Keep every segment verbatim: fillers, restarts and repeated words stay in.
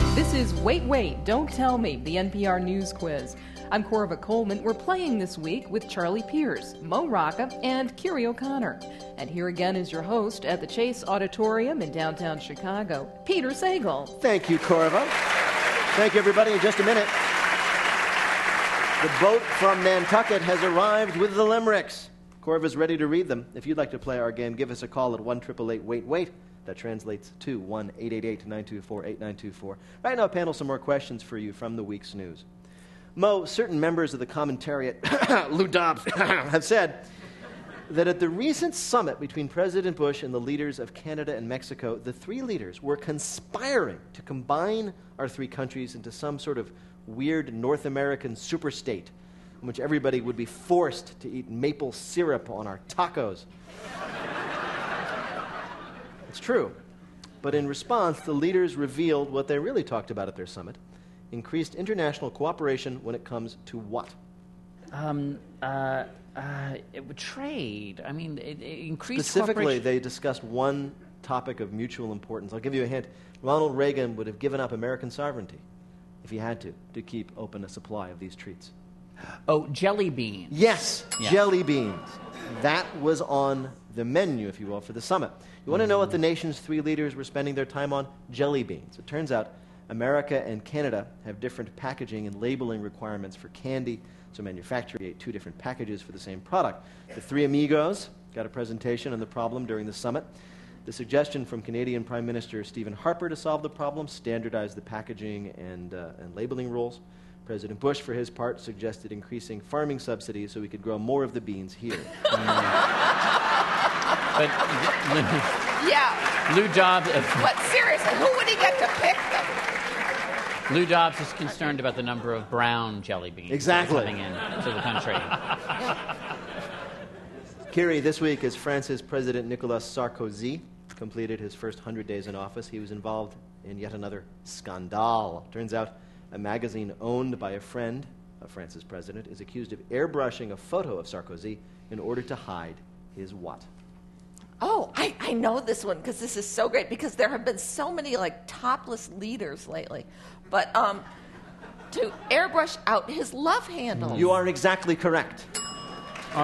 This is Wait, Wait, Don't Tell Me, the N P R News Quiz. I'm Corva Coleman. We're playing this week with Charlie Pierce, Mo Rocca, and Kiri O'Connor. And here again is your host at the Chase Auditorium in downtown Chicago, Peter Sagal. Thank you, Corva. Thank you, everybody. In just a minute, the boat from Nantucket has arrived with the limericks. Corva's ready to read them. If you'd like to play our game, give us a call at one eight eight eight wait wait. That translates to one eight eight eight nine two four eight nine two four. Right now, panel, some more questions for you from the week's news. Mo, certain members of the commentariat, Lou Dobbs, have said that at the recent summit between President Bush and the leaders of Canada and Mexico, the three leaders were conspiring to combine our three countries into some sort of weird North American superstate in which everybody would be forced to eat maple syrup on our tacos. It's true. But in response, the leaders revealed what they really talked about at their summit: increased international cooperation when it comes to what? Um, uh, uh, it would trade. I mean, it, it increased Specifically, cooperation. they discussed one topic of mutual importance. I'll give you a hint. Ronald Reagan would have given up American sovereignty if he had to, to keep open a supply of these treats. Oh, jelly beans. Yes, Yeah. jelly beans. That was on the menu, if you will, for the summit. You want to know what the nation's three leaders were spending their time on? Jelly beans. It turns out America and Canada have different packaging and labeling requirements for candy, so manufacturers create two different packages for the same product. The three amigos got a presentation on the problem during the summit. The suggestion from Canadian Prime Minister Stephen Harper to solve the problem: standardize the packaging and, uh, and labeling rules. President Bush, for his part, suggested increasing farming subsidies so we could grow more of the beans here. But Lou, Yeah. Lou Dobbs, uh, But seriously, who would he get to pick them? Lou Dobbs is concerned about the number of brown jelly beans Exactly. coming into the country. Kiri, this week, as France's President Nicolas Sarkozy completed his first one hundred days in office, he was involved in yet another scandal. Turns out a magazine owned by a friend of France's president is accused of airbrushing a photo of Sarkozy in order to hide his what? Oh, I, I know this one because this is so great, because there have been so many like topless leaders lately. But um, to airbrush out his love handles. You are exactly correct. Or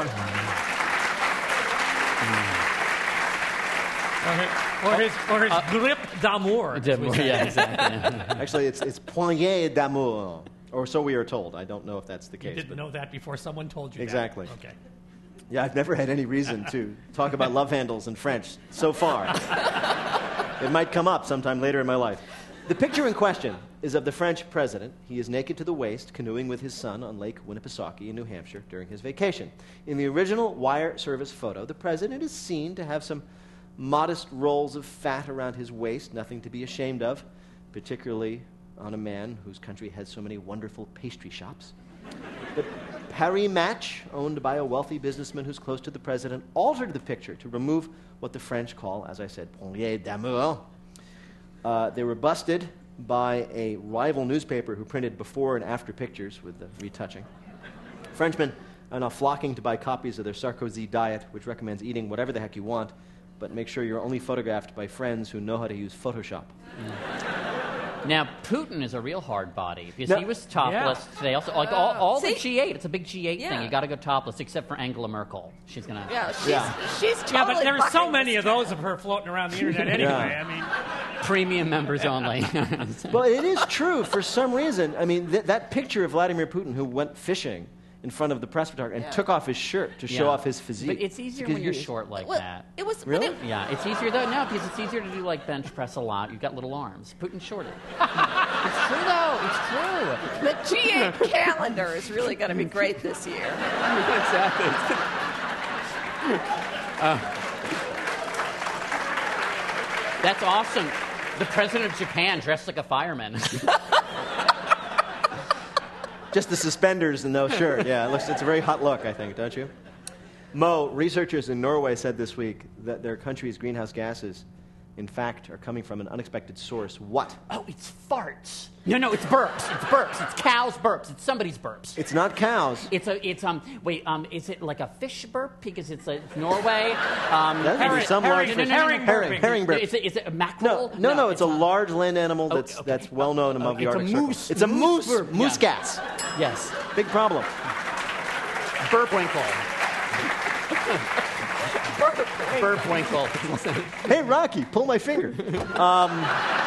his, or his, or his grip d'amour. as we say. Yeah, exactly. Actually, it's, it's poignée d'amour, or so we are told. I don't know if that's the You case. didn't but know that before someone told you Exactly. that. Okay. Yeah, I've never had any reason to talk about love handles in French so far. It might come up sometime later in my life. The picture in question is of the French president. He is naked to the waist, canoeing with his son on Lake Winnipesaukee in New Hampshire during his vacation. In the original wire service photo, the president is seen to have some modest rolls of fat around his waist, nothing to be ashamed of, particularly on a man whose country has so many wonderful pastry shops. But Paris Match, owned by a wealthy businessman who's close to the president, altered the picture to remove what the French call, as I said, poignée d'amour. Uh, they were busted by a rival newspaper who printed before and after pictures with the retouching. Frenchmen are now flocking to buy copies of their Sarkozy diet, which recommends eating whatever the heck you want, but make sure you're only photographed by friends who know how to use Photoshop. Now, Putin is a real hard body because No. he was topless Yeah. today. Also, like all, all See? the G eight, it's a big G eight Yeah. thing. You got to go topless, except for Angela Merkel. She's gonna. Yeah, she's, Yeah. she's totally Yeah, but there are so bucking many this of those of her floating around the internet anyway. Yeah. I mean, Premium members only. Well, it is true for some reason. I mean, th- that picture of Vladimir Putin who went fishing in front of the press photographer and Yeah. took off his shirt to show Yeah. off his physique. But it's easier Because when you're you- short like Well, that. it was Really? but it- Yeah, it's easier though. No, because it's easier to do like bench press a lot. You've got little arms. Putin's shorter. It's true though. It's true. the G eight calendar is really going to be great this year. Exactly. Uh, that's awesome. The president of Japan dressed like a fireman. Just the suspenders and no shirt. Yeah, it looks, it's a very hot look, I think, don't you? Mo, researchers in Norway said this week that their country's greenhouse gases in fact, are coming from an unexpected source. What? Oh, it's farts. No, no, it's burps. It's burps. It's cows' burps. It's somebody's burps. It's not cows. It's a. It's um. Wait. Um. Is it like a fish burp because it's, a, it's Norway? Um. That would be some large herring, fish. herring herring, burping. herring burp. Is it, is it a mackerel? No, no, no, it's, a not. large land animal Oh, that's okay. that's well known among Oh, the it's a Arctic Circle. moose- It's a moose moose. burp. Moose Yeah. gas. Yes. Big problem. Burpwinkle. Burpwinkle. Hey, Rocky, pull my finger. Um,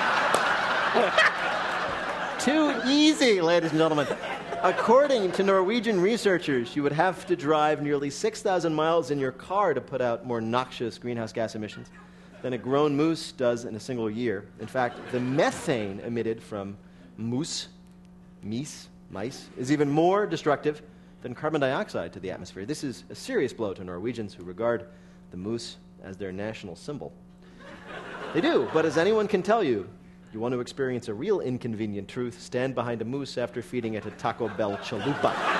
too easy, ladies and gentlemen. According to Norwegian researchers, you would have to drive nearly six thousand miles in your car to put out more noxious greenhouse gas emissions than a grown moose does in a single year. In fact, the methane emitted from moose, meese, mice, is even more destructive than carbon dioxide to the atmosphere. This is a serious blow to Norwegians who regard the moose as their national symbol. They do, but as anyone can tell you, you want to experience a real inconvenient truth, stand behind a moose after feeding it a Taco Bell chalupa.